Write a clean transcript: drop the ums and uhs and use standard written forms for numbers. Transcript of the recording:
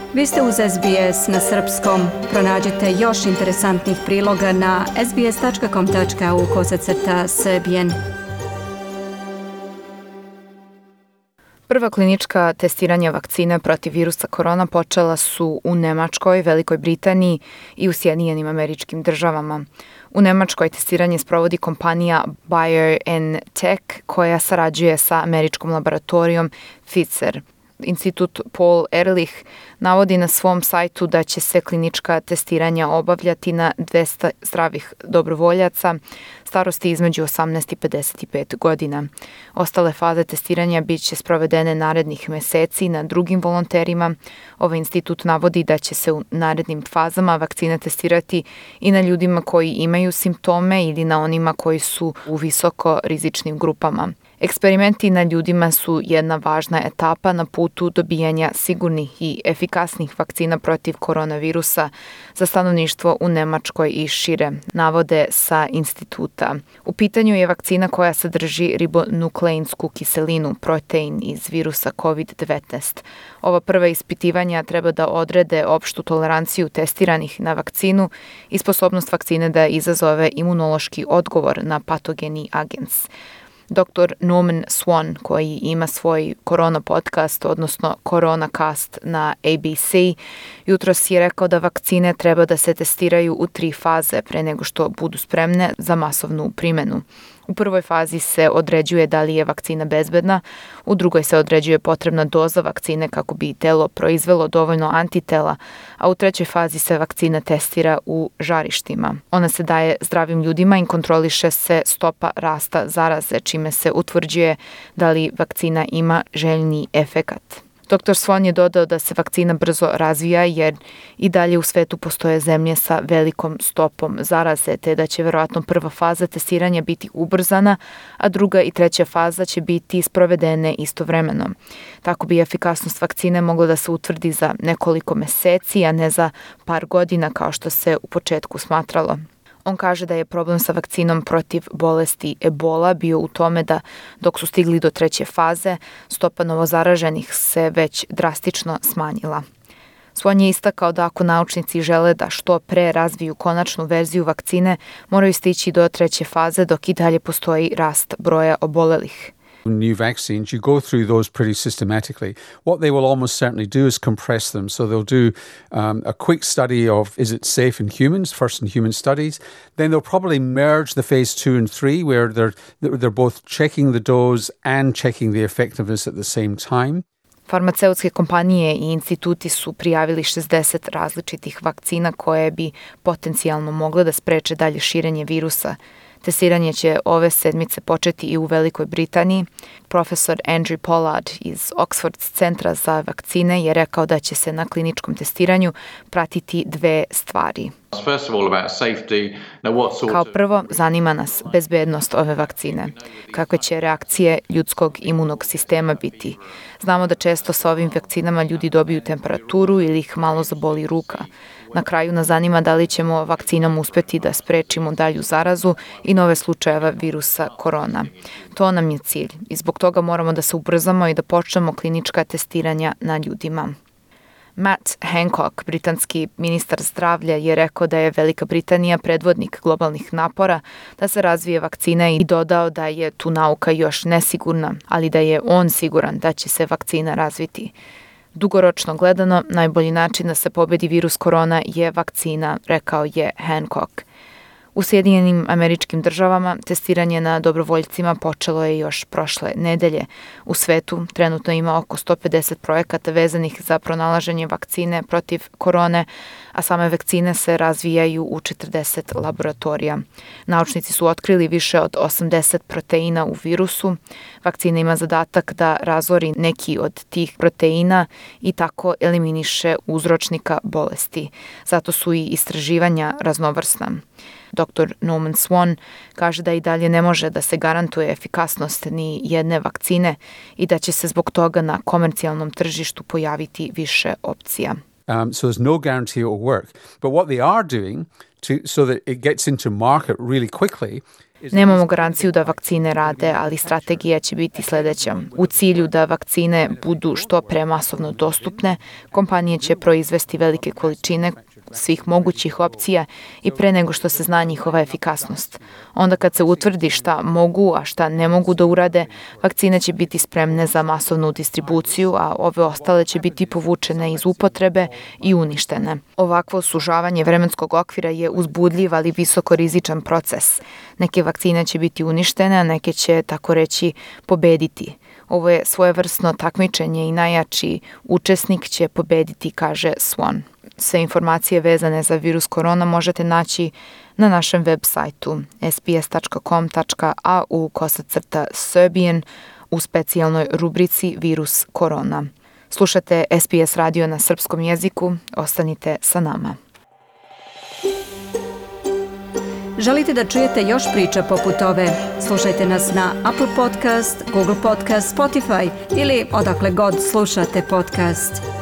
Vi ste uz SBS na srpskom. Pronađite još interesantnih priloga na sbs.com.au/srbijen. Prva klinička testiranja vakcine protiv virusa korona počela su u Nemačkoj, Velikoj Britaniji i u Sjedinjenim Američkim Državama. U Nemačkoj testiranje sprovodi kompanija BioNTech koja sarađuje sa američkom laboratorijom Pfizer. Institut Paul Ehrlich navodi na svom sajtu da će se klinička testiranja obavljati na 200 zdravih dobrovoljaca starosti između 18 i 55 godina. Ostale faze testiranja bit će sprovedene narednih meseci na drugim volonterima. Ovaj institut navodi da će se u narednim fazama vakcina testirati i na ljudima koji imaju simptome ili na onima koji su u visoko rizičnim grupama. Eksperimenti na ljudima su jedna važna etapa na putu dobijanja sigurnih i efikasnih vakcina protiv koronavirusa za stanovništvo u Nemačkoj i šire, navode sa instituta. U pitanju je vakcina koja sadrži ribonukleinsku kiselinu, protein iz virusa COVID-19. Ova prva ispitivanja treba da odrede opštu toleranciju testiranih na vakcinu i sposobnost vakcine da izazove imunološki odgovor na patogeni agens. Dr. Norman Swan, koji ima svoj korona podcast, odnosno KoronaCast na ABC, jutros je rekao da vakcine treba da se testiraju u 3 faze pre nego što budu spremne za masovnu primjenu. U prvoj fazi se određuje da li je vakcina bezbedna, u drugoj se određuje potrebna doza vakcine kako bi telo proizvelo dovoljno antitela, a u trećoj fazi se vakcina testira u žarištima. Ona se daje zdravim ljudima i kontroliše se stopa rasta zaraze, čime se utvrđuje da li vakcina ima željni efekat. Dr. Swan je dodao da se vakcina brzo razvija jer i dalje u svetu postoje zemlje sa velikom stopom zaraze, te da će verovatno prva faza testiranja biti ubrzana, a druga i treća faza će biti sprovedene istovremeno. Tako bi efikasnost vakcine mogla da se utvrdi za nekoliko meseci, a ne za par godina kao što se u početku smatralo. On kaže da je problem sa vakcinom protiv bolesti Ebola bio u tome da dok su stigli do treće faze, stopa novozaraženih se već drastično smanjila. Swan je istakao da ako naučnici žele da što pre razviju konačnu verziju vakcine, moraju stići do treće faze dok i dalje postoji rast broja obolelih. New vaccines, you go through those pretty systematically. What they will almost certainly do is compress them. So they'll do a quick study of is it safe in humans, first in human studies. Then they'll probably merge the phase 2 and 3 where they're both checking the dose and checking the effectiveness at the same time. Farmaceutske kompanije i instituti su prijavili 60 različitih vakcina koje bi potencijalno mogle da spreče dalje širenje virusa. Testiranje će ove sedmice početi i u Velikoj Britaniji. Profesor Andrew Pollard iz Oxford centra za vakcine je rekao da će se na kliničkom testiranju pratiti 2 stvari. Kao prvo, zanima nas bezbednost ove vakcine. Kakve će reakcije ljudskog imunog sistema biti? Znamo da često sa ovim vakcinama ljudi dobiju temperaturu ili ih malo zaboli ruka. Na kraju nas zanima da li ćemo vakcinom uspeti da sprečimo dalju zarazu i nove slučajeva virusa korona. To nam je cilj i zbog toga moramo da se ubrzamo i da počnemo klinička testiranja na ljudima. Matt Hancock, britanski ministar zdravlja, je rekao da je Velika Britanija predvodnik globalnih napora da se razvije vakcina i dodao da je tu nauka još nesigurna, ali da je on siguran da će se vakcina razviti. Dugoročno gledano, najbolji način da se pobedi virus korona je vakcina, rekao je Hancock. U Sjedinjenim Američkim Državama testiranje na dobrovoljcima počelo je još prošle nedelje. U svetu trenutno ima oko 150 projekata vezanih za pronalaženje vakcine protiv korone, a same vakcine se razvijaju u 40 laboratorija. Naučnici su otkrili više od 80 proteina u virusu. Vakcina ima zadatak da razori neki od tih proteina i tako eliminiše uzročnika bolesti. Zato su i istraživanja raznovrsna. Dr. Norman Swan kaže da i dalje ne može da se garantuje efikasnost ni jedne vakcine i da će se zbog toga na komercijalnom tržištu pojaviti više opcija. So there's no guarantee it will work. But what they are doing so that it gets into market really quickly Nemamo garanciju da vakcine rade, ali strategija će biti sledeća. U cilju da vakcine budu što pre masovno dostupne, kompanije će proizvesti velike količine svih mogućih opcija i pre nego što se zna njihova efikasnost. Onda kad se utvrdi šta mogu, a šta ne mogu da urade, vakcine će biti spremne za masovnu distribuciju, a ove ostale će biti povučene iz upotrebe i uništene. Ovakvo sužavanje vremenskog okvira je uzbudljiv, ali visoko rizičan proces. Neke vakcine će biti uništene, a neke će, tako reći, pobediti. Ovo je svojevrsno takmičenje i najjači učesnik će pobediti, kaže Swan. Sve informacije vezane za virus korona možete naći na našem web sajtu sbs.com.au/Serbian u specijalnoj rubrici Virus korona. Slušate SBS radio na srpskom jeziku, ostanite sa nama. Želite da čujete još priča poput ove? Slušajte nas na Apple Podcast, Google Podcast, Spotify ili odakle god slušate podcast.